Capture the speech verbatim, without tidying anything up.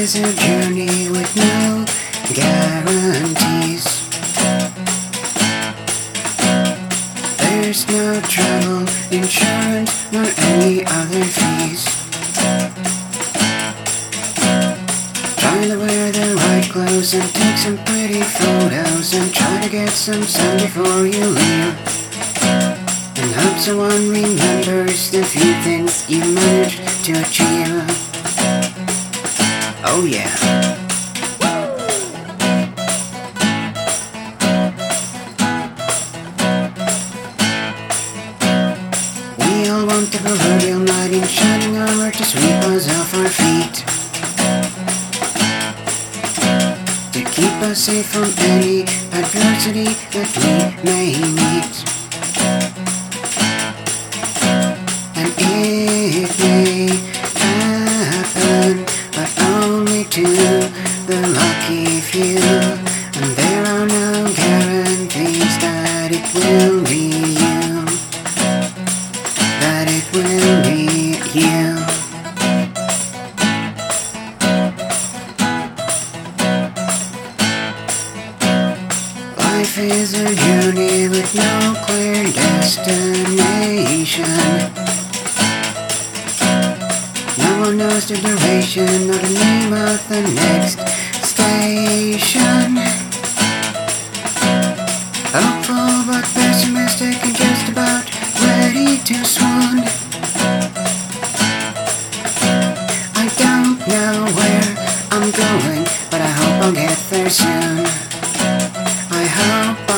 is a journey with no guarantees. There's no travel insurance nor any other fees. Try to wear the right clothes and take some pretty photos, and try to get some sun before you leave, and hope someone remembers the few things you managed to achieve. Oh yeah. We all want the proverbial knight in shining armor to sweep us off our feet, to keep us safe from any adversity that we may meet. And it may happen, but only to the lucky few, and there are no guarantees that it will be you, that it will be you. Life is a journey with no clear destination. No one knows the duration or the name of the next station. Hopeful but pessimistic and just about ready to swoon. I don't know where I'm going, but I hope I'll get there soon. I hope